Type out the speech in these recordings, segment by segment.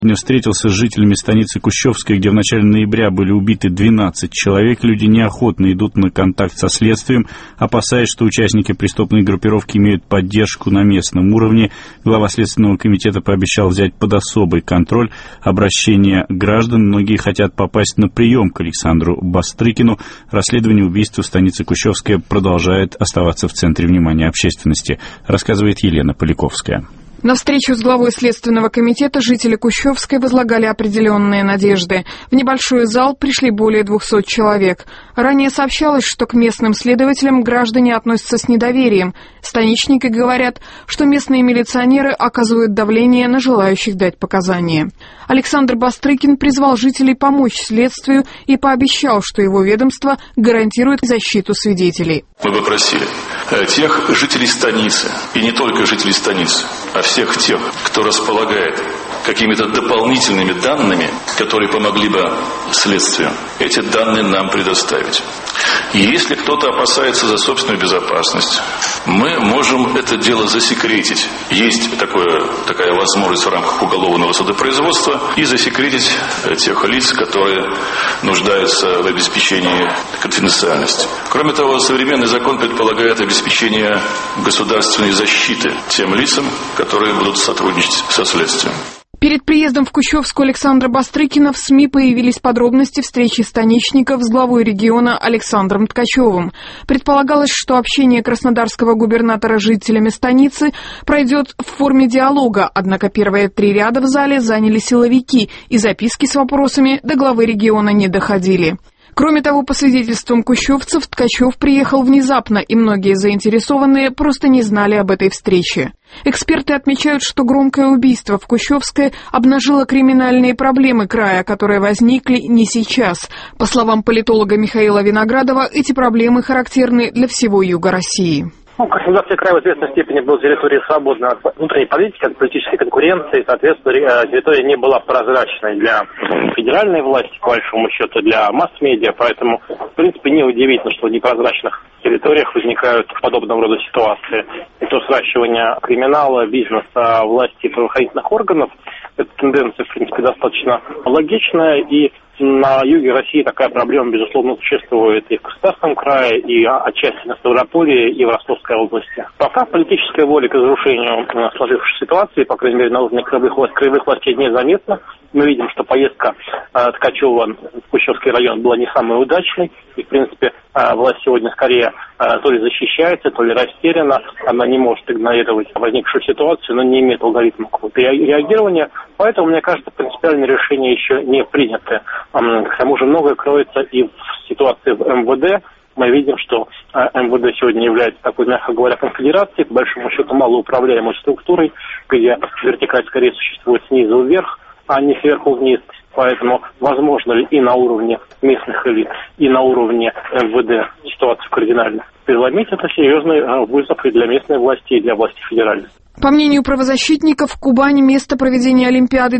Сегодня встретился с жителями станицы Кущевской, где в начале ноября были убиты 12 человек. Люди неохотно идут на контакт со следствием, опасаясь, что участники преступной группировки имеют поддержку на местном уровне. Глава Следственного комитета пообещал взять под особый контроль обращения граждан. Многие хотят попасть на прием к Александру Бастрыкину. Расследование убийства в станице Кущевская продолжает оставаться в центре внимания общественности, рассказывает Елена Поляковская. На встречу с главой Следственного комитета жители Кущевской возлагали определенные надежды. В небольшой зал пришли более 200 человек. Ранее сообщалось, что к местным следователям граждане относятся с недоверием. Станичники говорят, что местные милиционеры оказывают давление на желающих дать показания. Александр Бастрыкин призвал жителей помочь следствию и пообещал, что его ведомство гарантирует защиту свидетелей. Мы бы просили тех жителей станицы, и не только жителей станицы, а всех тех, кто располагает какими-то дополнительными данными, которые помогли бы следствию, эти данные нам предоставить. И если кто-то опасается за собственную безопасность, мы можем это дело засекретить. Есть такая возможность в рамках уголовного судопроизводства и засекретить тех лиц, которые нуждаются в обеспечении конфиденциальности. Кроме того, современный закон предполагает обеспечение государственной защиты тем лицам, которые будут сотрудничать со следствием. Перед приездом в Кущевскую Александра Бастрыкина в СМИ появились подробности встречи станичников с главой региона Александром Ткачевым. Предполагалось, что общение краснодарского губернатора с жителями станицы пройдет в форме диалога, однако первые 3 ряда в зале заняли силовики, и записки с вопросами до главы региона не доходили. Кроме того, по свидетельствам кущевцев, Ткачев приехал внезапно, и многие заинтересованные просто не знали об этой встрече. Эксперты отмечают, что громкое убийство в Кущевской обнажило криминальные проблемы края, которые возникли не сейчас. По словам политолога Михаила Виноградова, эти проблемы характерны для всего юга России. Краснодарский край в известной степени был территорией свободной от внутренней политики, от политической конкуренции. Соответственно, территория не была прозрачной для федеральной власти, по большому счету, для масс-медиа. Поэтому, в принципе, неудивительно, что в непрозрачных территориях возникают подобного рода ситуации. И то сращивание криминала, бизнеса, власти и правоохранительных органов, эта тенденция, в принципе, достаточно логичная. И на юге России такая проблема, безусловно, существует и в Краснодарском крае, и отчасти на Ставрополье, и в Ростовской области. Пока политическая воля к разрушению сложившейся ситуации, по крайней мере, на уровне краевых властей незаметна. Мы видим, что поездка Ткачева в Кущевский район была не самой удачной. И, в принципе, власть сегодня скорее то ли защищается, то ли растеряна. Она не может игнорировать возникшую ситуацию, но не имеет алгоритма реагирования. Поэтому, мне кажется, принципиальные решения еще не приняты. К тому же многое кроется и в ситуации в МВД. Мы видим, что МВД сегодня является такой, мягко говоря, конфедерацией, по большому счету малоуправляемой структурой, где вертикаль скорее существует снизу вверх, а не сверху вниз. Поэтому возможно ли и на уровне местных элит, и на уровне МВД ситуацию кардинально переломить, это серьезный вызов и для местной власти, и для власти федеральной. По мнению правозащитников, Кубань место проведения Олимпиады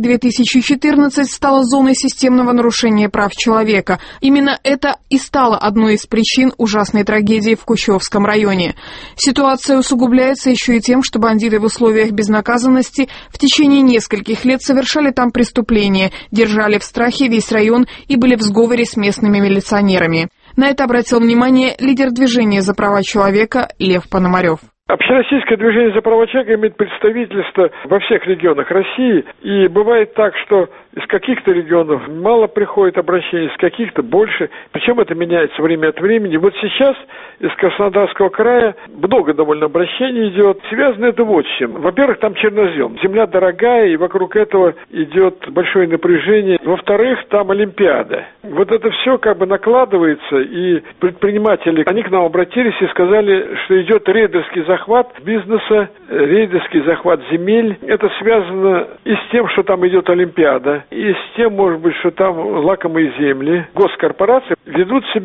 2014 стало зоной системного нарушения прав человека. Именно это и стало одной из причин ужасной трагедии в Кущевском районе. Ситуация усугубляется еще и тем, что бандиты в условиях безнаказанности в течение нескольких лет совершали там преступления, держали в страхе весь район и были в сговоре с местными милиционерами. На это обратил внимание лидер движения за права человека Лев Пономарев. Общероссийское движение за права человека имеет представительство во всех регионах России, и бывает так, что из каких-то регионов мало приходит обращений, из каких-то больше, причем это меняется время от времени. Вот сейчас из Краснодарского края много довольно обращений идет. Связано это вот с чем. Во-первых, там чернозем, земля дорогая, и вокруг этого идет большое напряжение. Во-вторых, там Олимпиада. Вот это все как бы накладывается, и предприниматели, они к нам обратились и сказали, что идет рейдерский захват бизнеса, рейдерский захват земель. Это связано и с тем, что там идет Олимпиада, и с тем, может быть, что там лакомые земли. Госкорпорации ведут себя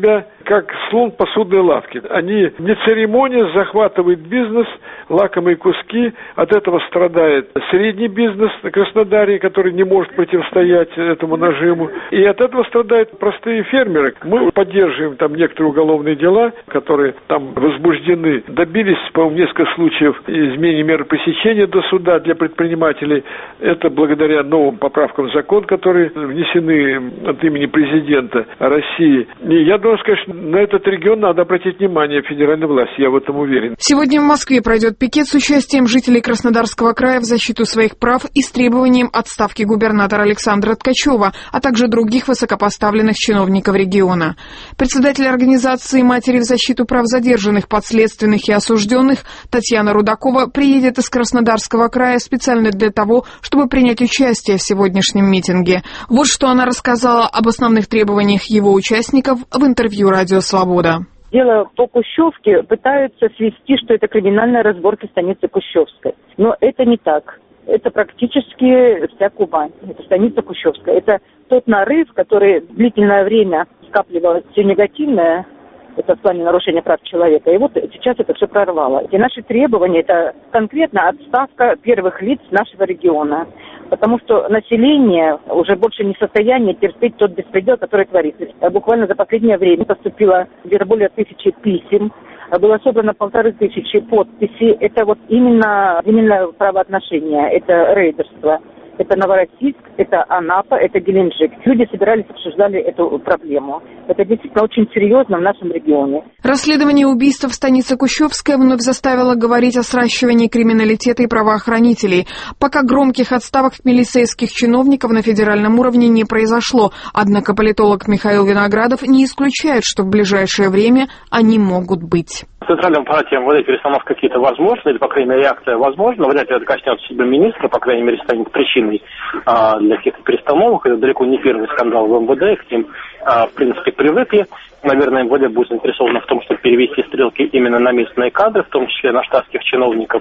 как слон в посудной лавке. Они не церемония, захватывают бизнес, лакомые куски. От этого страдает средний бизнес на Краснодаре, который не может противостоять этому нажиму. И от этого страдают простые фермеры. Мы поддерживаем там некоторые уголовные дела, которые там возбуждены. Добились, по-моему, несколько случаев изменения меры пресечения до суда для предпринимателей. Это благодаря новым поправкам в закон, которые внесены от имени президента России. И я должен сказать, что на этот регион надо обратить внимание федеральной власти, я в этом уверен. Сегодня в Москве пройдет пикет с участием жителей Краснодарского края в защиту своих прав и с требованием отставки губернатора Александра Ткачева, а также других высокопоставленных чиновников региона. Председатель организации «Матери в защиту прав задержанных, подследственных и осужденных» Татьяна Рудакова приедет из Краснодарского края специально для того, чтобы принять участие в сегодняшнем митинге. Вот что она рассказала об основных требованиях его участников в интервью «Радио Свобода». Дело по Кущевке пытаются свести, что это криминальные разборки станицы Кущевской. Но это не так. Это практически вся Кубань. Это станица Кущевская. Это тот нарыв, который длительное время скапливал все негативное, это в плане нарушения прав человека. И вот сейчас это все прорвало. И наши требования – это конкретно отставка первых лиц нашего региона. Потому что население уже больше не в состоянии терпеть тот беспредел, который творится. Буквально за последнее время поступило где-то более 1000 писем, было собрано 1500 подписей. Это вот именно правоотношения, это рейдерство. Это Новороссийск, это Анапа, это Геленджик. Люди собирались, обсуждали эту проблему. Это действительно очень серьезно в нашем регионе. Расследование убийства в станице Кущевская вновь заставило говорить о сращивании криминалитета и правоохранителей. Пока громких отставок милицейских чиновников на федеральном уровне не произошло. Однако политолог Михаил Виноградов не исключает, что в ближайшее время они могут быть. В Центральном аппарате МВД перестановки какие-то возможны, или, по крайней мере, реакция возможна. Вряд ли это коснется себя министра, по крайней мере, станет причиной для каких-то перестановок. Это далеко не первый скандал в МВД, к ним, в принципе, привыкли. Наверное, МВД будет заинтересовано в том, чтобы перевести стрелки именно на местные кадры, в том числе на штатских чиновников.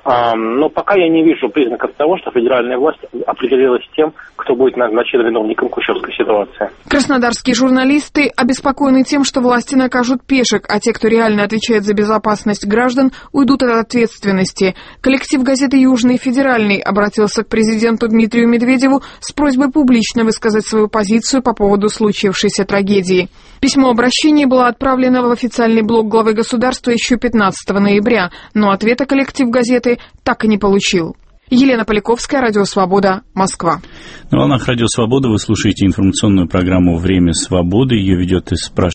Но пока я не вижу признаков того, что федеральная власть определилась тем, кто будет назначен виновником кущевской ситуации. Краснодарские журналисты обеспокоены тем, что власти накажут пешек, а те, кто реально отвечает за безопасность граждан, уйдут от ответственности. Коллектив газеты «Южный федеральный» обратился к президенту Дмитрию Медведеву с просьбой публично высказать свою позицию по поводу случившейся трагедии. Письмо обращения было отправлено в официальный блог главы государства еще 15 ноября, но ответа коллектив газеты так и не получил. Елена Поляковская, Радио Свобода, Москва. На волнах Радио Свобода вы слушаете информационную программу «Время свободы». Ее ведет и